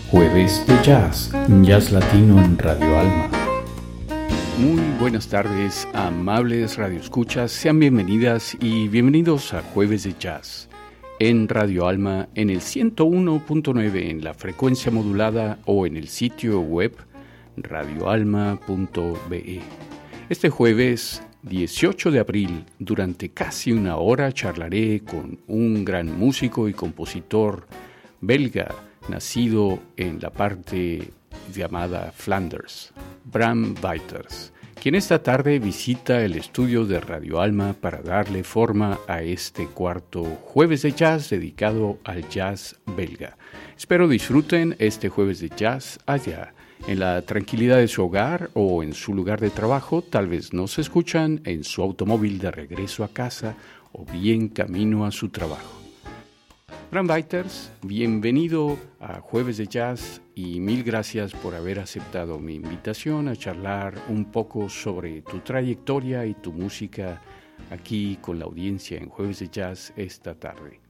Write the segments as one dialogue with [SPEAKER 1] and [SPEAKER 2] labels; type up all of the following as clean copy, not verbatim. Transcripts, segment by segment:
[SPEAKER 1] Jueves de Jazz, Jazz Latino en Radio Alma.
[SPEAKER 2] Muy buenas tardes, amables radioescuchas, sean bienvenidas y bienvenidos a Jueves de Jazz en Radio Alma en el 101.9 en la frecuencia modulada o en el sitio web radioalma.be. Este jueves 18 de abril, durante casi una hora, charlaré con un gran músico y compositor belga, nacido en la parte llamada Flanders, Bram Weiters, quien esta tarde visita el estudio de Radio Alma para darle forma a este cuarto Jueves de Jazz dedicado al jazz belga. Espero disfruten este Jueves de Jazz allá, en la tranquilidad de su hogar o en su lugar de trabajo. Tal vez nos escuchan en su automóvil de regreso a casa o bien camino a su trabajo. Bram Weiters, bienvenido a Jueves de Jazz y mil gracias por haber aceptado mi invitación a charlar un poco sobre tu trayectoria y tu música aquí con la audiencia en Jueves de Jazz esta tarde.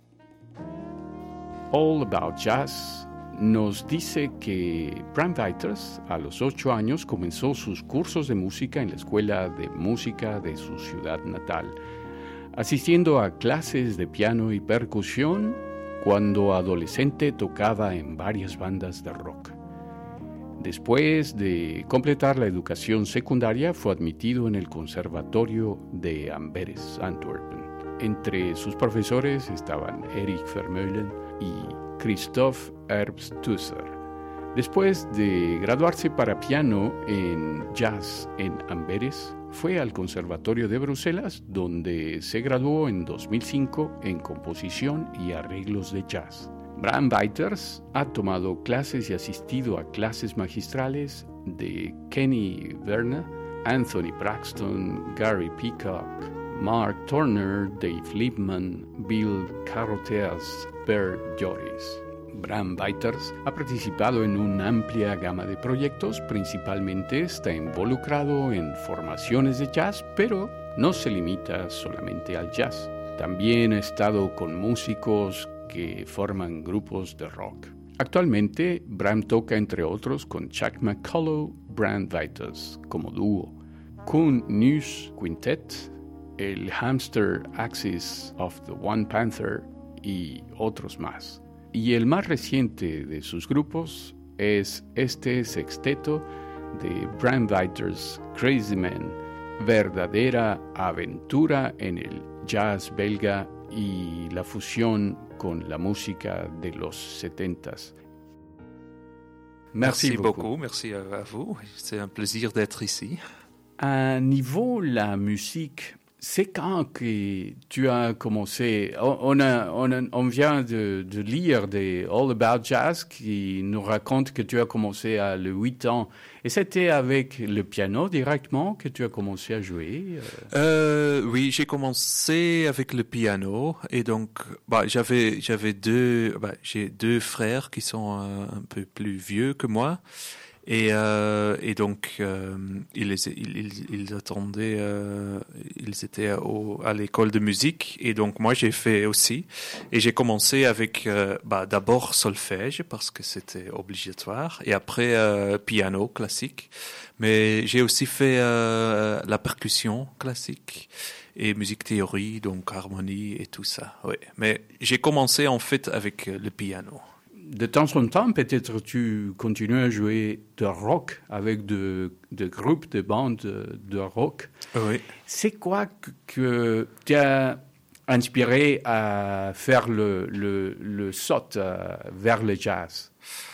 [SPEAKER 2] All About Jazz nos dice que Bram Weiters a los 8 años comenzó sus cursos de música en la escuela de música de su ciudad natal, asistiendo a clases de piano y percusión. Cuando adolescente tocaba en varias bandas de rock. Después de completar la educación secundaria, fue admitido en el Conservatorio de Amberes, Antwerpen. Entre sus profesores estaban Erich Vermeulen y Christoph Herbst-Tusser. Después de graduarse para piano en jazz en Amberes, fue al Conservatorio de Bruselas, donde se graduó en 2005 en composición y arreglos de jazz. Bram Weiters ha tomado clases y asistido a clases magistrales de Kenny Werner, Anthony Braxton, Gary Peacock, Mark Turner, Dave Liebman, Bill Carothers, Bert Joris. Bram Weiters ha participado en una amplia gama de proyectos, principalmente está involucrado en formaciones de jazz, pero no se limita solamente al jazz. También ha estado con músicos que forman grupos de rock. Actualmente, Bram toca entre otros con Chuck McCullough, Bram Weiters como dúo, Koen News Quintet, el Hamster Axis of the One Panther y otros más. Y el más reciente de sus grupos es este sexteto de Bram Weiters, Crazy Man, verdadera aventura en el jazz belga y la fusión con la música de los 70s.
[SPEAKER 3] Merci beaucoup, merci à vous. C'est un plaisir d'être ici.
[SPEAKER 2] À niveau la musique, c'est quand que tu as commencé? On vient de lire des All About Jazz qui nous raconte que tu as commencé à les 8 ans. Et c'était avec le piano directement que tu as commencé à jouer?
[SPEAKER 3] Oui, j'ai commencé avec le piano et donc j'ai deux frères qui sont un peu plus vieux que moi. Et donc ils attendaient, ils étaient à l'école de musique et donc moi j'ai fait aussi et j'ai commencé avec d'abord solfège parce que c'était obligatoire et après piano classique, mais j'ai aussi fait la percussion classique et musique théorie, donc harmonie et tout ça. Oui, mais j'ai commencé en fait avec le piano.
[SPEAKER 2] De temps en temps, peut-être tu continues à jouer de rock avec de groupes, de bandes de rock.
[SPEAKER 3] Oui.
[SPEAKER 2] C'est quoi que t'a inspiré à faire le saut vers le jazz?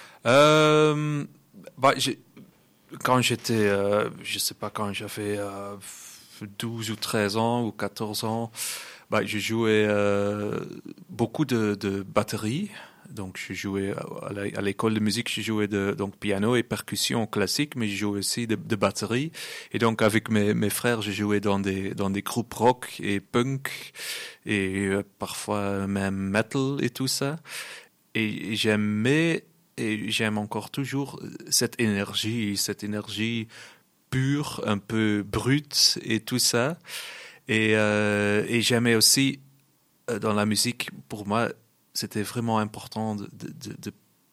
[SPEAKER 3] Quand j'étais, je sais pas, quand j'avais 12 ou 13 ans ou 14 ans, je jouais beaucoup de batterie. Donc, je jouais à l'école de musique, je jouais donc piano et percussion classique, mais je jouais aussi de batterie. Et donc, avec mes frères, je jouais dans des groupes rock et punk et parfois même metal et tout ça. Et j'aimais et j'aime encore toujours cette énergie pure, un peu brute et tout ça. Et j'aimais aussi dans la musique, pour moi, c'était vraiment important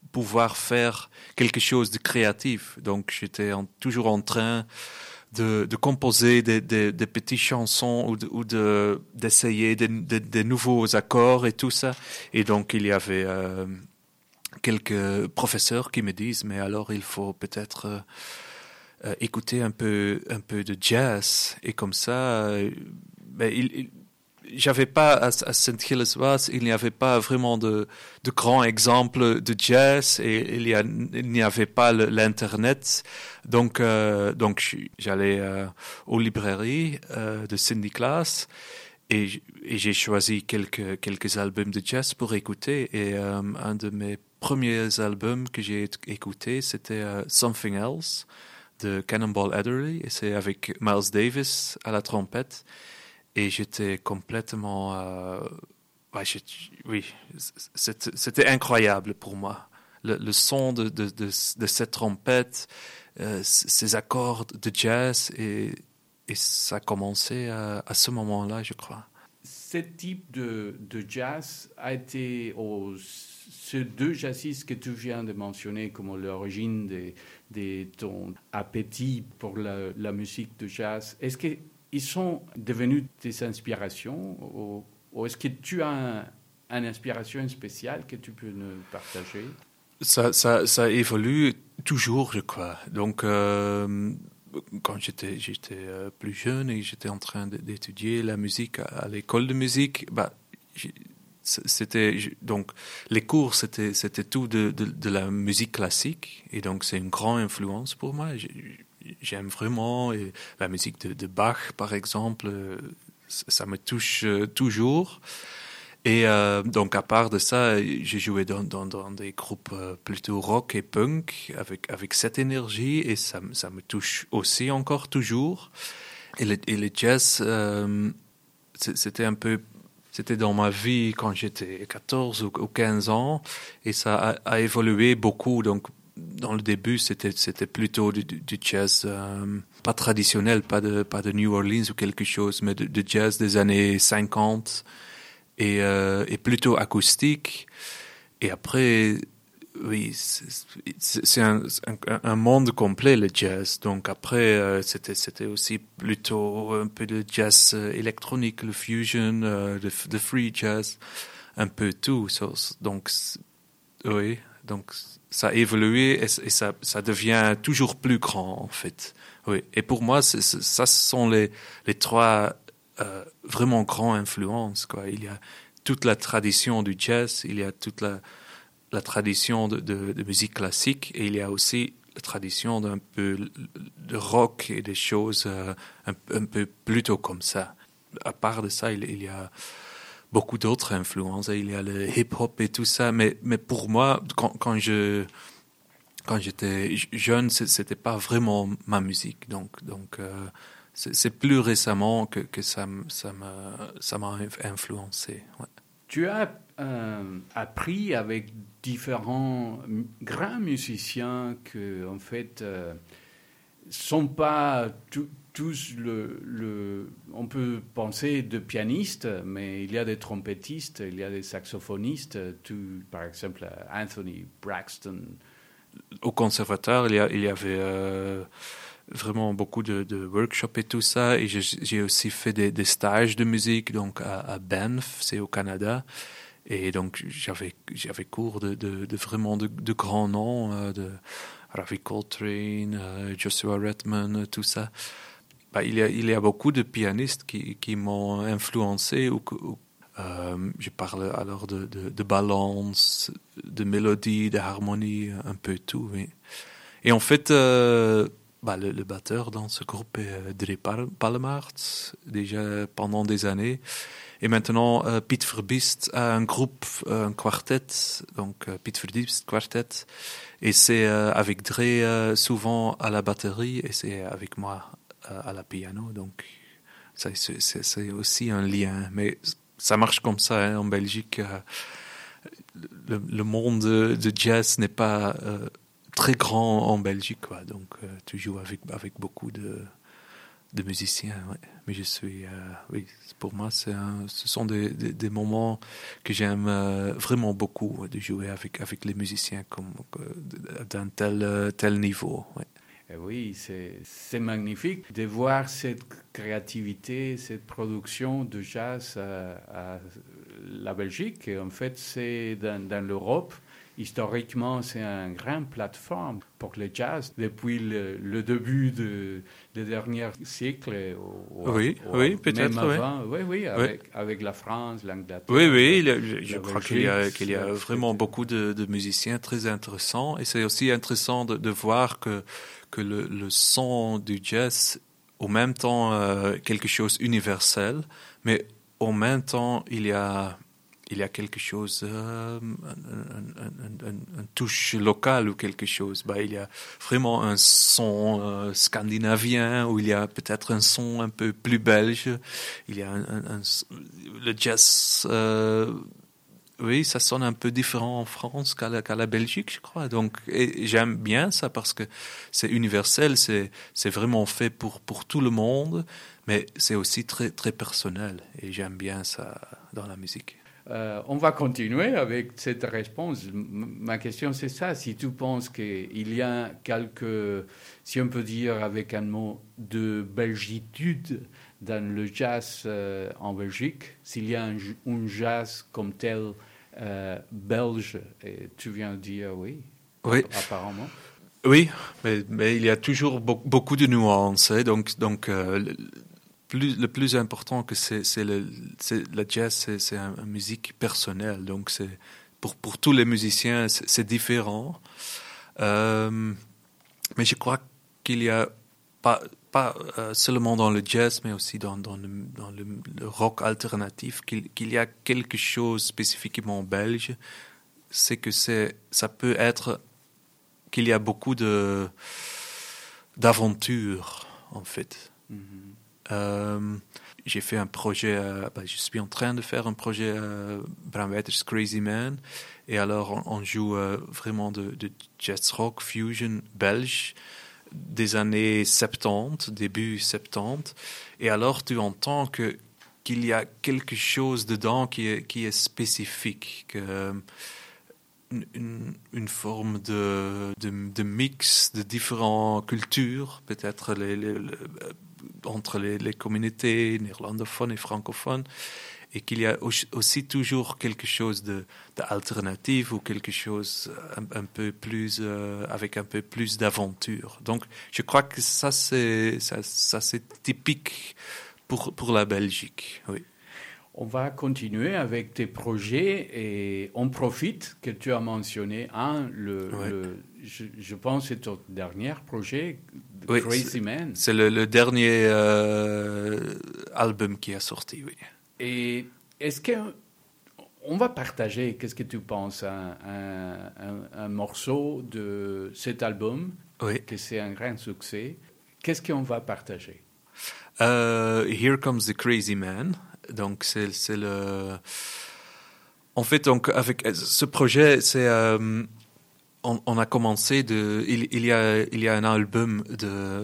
[SPEAKER 3] pouvoir faire quelque chose de créatif. Donc j'étais toujours en train de composer des petites chansons ou d'essayer des nouveaux accords et tout ça. Et donc il y avait quelques professeurs qui me disent mais alors il faut peut-être écouter un peu de jazz. Et comme ça, j'avais pas à St. Gilles-Waas, il n'y avait pas vraiment de grands exemples de jazz et il n'y avait pas l'internet. Donc j'allais aux librairies de Saint-Nicolas et j'ai choisi quelques albums de jazz pour écouter. Et un de mes premiers albums que j'ai écouté, c'était Something Else de Cannonball Adderley, et c'est avec Miles Davis à la trompette. Et j'étais complètement... oui, c'était incroyable pour moi. Le son de cette trompette, ces accords de jazz, et ça a commencé à ce moment-là, je crois.
[SPEAKER 2] Ce type de jazz a été... ces deux jazzistes que tu viens de mentionner comme l'origine de ton appétit pour la musique de jazz, est-ce qu'ils sont devenus des inspirations ou est-ce que tu as une inspiration spéciale que tu peux nous partager?
[SPEAKER 3] Ça évolue toujours, je crois. Donc, quand j'étais plus jeune et j'étais en train d'étudier la musique à l'école de musique, donc les cours c'était tout de la musique classique, et donc c'est une grande influence pour moi. J'aime vraiment, et la musique de Bach par exemple, ça me touche toujours. Et donc à part de ça, j'ai joué dans des groupes plutôt rock et punk avec cette énergie, et ça me touche aussi encore toujours. Et le jazz, c'était dans ma vie quand j'étais 14 ou 15 ans, et ça a évolué beaucoup. Donc, dans le début, c'était plutôt du jazz pas traditionnel, pas de New Orleans ou quelque chose, mais de jazz des années 50 et plutôt acoustique. Et après, oui, c'est un monde complet, le jazz. Donc après, c'était aussi plutôt un peu de jazz électronique, le fusion, de free jazz, un peu tout. Donc, oui, donc ça a évolué, et ça devient toujours plus grand, en fait. Oui. Et pour moi, ça, ce sont les trois vraiment grandes influences, quoi. Il y a toute la tradition du jazz, il y a toute la tradition de musique classique, et il y a aussi la tradition d'un peu de rock et des choses un peu plutôt comme ça. À part de ça, il y a beaucoup d'autres influences. Il y a le hip-hop et tout ça, mais pour moi, quand j'étais jeune, c'était pas vraiment ma musique. Donc c'est plus récemment que ça m'a influencé. Ouais.
[SPEAKER 2] Tu as appris avec différents grands musiciens que, en fait, sont pas tous on peut penser de pianistes, mais il y a des trompettistes, il y a des saxophonistes, par exemple Anthony Braxton.
[SPEAKER 3] Au conservatoire, il y avait vraiment beaucoup de workshops et tout ça, et j'ai aussi fait des stages de musique, donc à Banff, c'est au Canada, et donc j'avais cours de vraiment de grands noms, de Ravi Coltrane, Joshua Redman, tout ça. Il y a beaucoup de pianistes qui m'ont influencé, je parle alors de balance, de mélodie, de harmonie, un peu tout, oui. Et en fait, le batteur dans ce groupe est Dre Palmaert, déjà pendant des années. Et maintenant, Piet Verbiest a un groupe, un quartet, donc Piet Verbiest Quartet. Et c'est avec Dre souvent à la batterie, et c'est avec moi à la piano. Donc, c'est aussi un lien. Mais ça marche comme ça, hein, en Belgique. Le monde de jazz n'est pas très grand en Belgique, quoi. Donc tu joues avec beaucoup de musicien, ouais. Mais je suis, oui, pour moi, ce sont des moments que j'aime vraiment beaucoup, de jouer avec les musiciens d'un tel niveau. Ouais.
[SPEAKER 2] Et oui, c'est magnifique de voir cette créativité, cette production de jazz à la Belgique. Et en fait, c'est dans l'Europe. Historiquement, c'est une grande plateforme pour le jazz depuis le début des derniers siècles.
[SPEAKER 3] Oui, peut-être.
[SPEAKER 2] Même avant, oui, avec la France, l'Angleterre.
[SPEAKER 3] Oui, je crois
[SPEAKER 2] Belgique,
[SPEAKER 3] qu'il y a vraiment beaucoup de musiciens très intéressants. Et c'est aussi intéressant de voir que le son du jazz, en même temps, quelque chose d'universel, mais en même temps, il y a quelque chose, un touche locale ou quelque chose. Il y a vraiment un son scandinavien, ou il y a peut-être un son un peu plus belge. Il y a le jazz, oui, ça sonne un peu différent en France qu'à la Belgique, je crois. Donc, et j'aime bien ça parce que c'est universel, c'est vraiment fait pour tout le monde, mais c'est aussi très, très personnel. Et j'aime bien ça dans la musique.
[SPEAKER 2] On va continuer avec cette réponse. Ma question, c'est ça. Si tu penses qu'il y a si on peut dire avec un mot, de belgitude dans le jazz en Belgique, s'il y a un jazz comme tel belge, et tu viens de dire oui, apparemment.
[SPEAKER 3] Oui, mais il y a toujours beaucoup de nuances. Hein, donc le plus important que c'est le jazz, c'est une musique personnelle. Donc c'est pour tous les musiciens, c'est différent. Mais je crois qu'il y a pas seulement dans le jazz, mais aussi dans le rock alternatif, qu'il y a quelque chose spécifiquement belge. C'est que ça peut être qu'il y a beaucoup d'aventures en fait. Mm-hmm. J'ai fait un projet, je suis en train de faire un projet Bram Wijters Crazy Man, et alors on joue vraiment de jazz rock fusion belge des années 70, début 70, et alors tu entends qu'il y a quelque chose dedans qui est spécifique, une forme de mix de différentes cultures, peut-être entre les communautés néerlandophones et francophones, et qu'il y a aussi toujours quelque chose d'alternatif ou quelque chose un peu plus avec un peu plus d'aventure. Donc, je crois que ça c'est typique pour la Belgique. Oui.
[SPEAKER 2] On va continuer avec tes projets et on profite que tu as mentionné je pense que c'est ton dernier projet,
[SPEAKER 3] oui,
[SPEAKER 2] Crazy Man.
[SPEAKER 3] C'est le dernier album qui a sorti, oui.
[SPEAKER 2] Et est-ce qu'on va partager, qu'est-ce que tu penses, un morceau de cet album,
[SPEAKER 3] oui,
[SPEAKER 2] que c'est un grand succès. Qu'est-ce qu'on va partager?
[SPEAKER 3] Here Comes the Crazy Man. Donc c'est le. En fait, donc avec ce projet, c'est on a commencé il y a un album de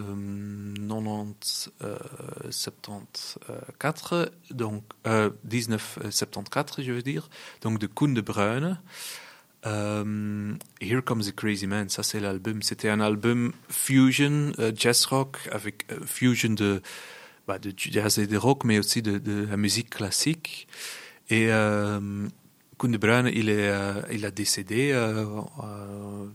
[SPEAKER 3] 1974, donc 1974, je veux dire, donc de Koen De Bruyne. Here Comes the Crazy Man, ça c'est l'album. C'était un album fusion jazz rock avec fusion de jazz et de rock, mais aussi de la musique classique. Et Koen De Bruyne, il a décédé en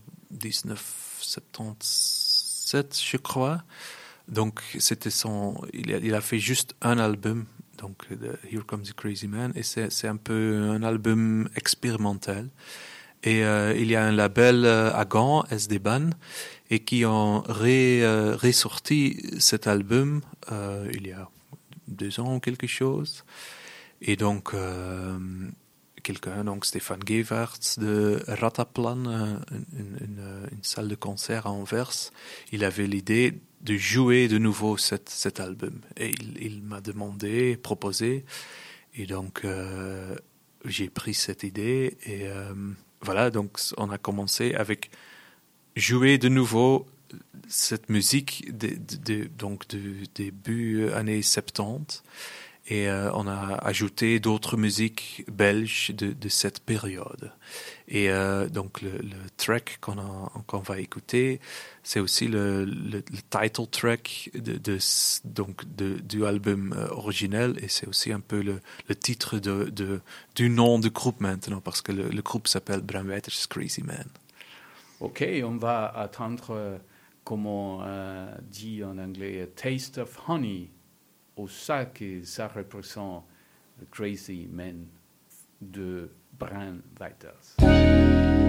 [SPEAKER 3] 1977, je crois. Donc c'était il a fait juste un album, donc Here Comes the Crazy Man, et c'est un peu un album expérimental. Et il y a un label à Gand, SD-Ban, et qui ont ressorti cet album il y a 2 ans ou quelque chose. Et donc donc Stéphane Gevaerts de Rataplan, une salle de concert à Anvers, il avait l'idée de jouer de nouveau cet album. Et il m'a proposé, et donc j'ai pris cette idée, et voilà, donc on a commencé avec jouer de nouveau cette musique donc du début années 70 et on a ajouté d'autres musiques belges de cette période. Et donc le track qu'on va écouter, c'est aussi le title track du album originel, et c'est aussi un peu le titre du nom du groupe maintenant, parce que le groupe s'appelle Bram Weiters Crazy Man.
[SPEAKER 2] Ok, on va attendre, comme on dit en anglais, a taste of honey, au ça que ça représente le Crazy Man de Bram Weiters.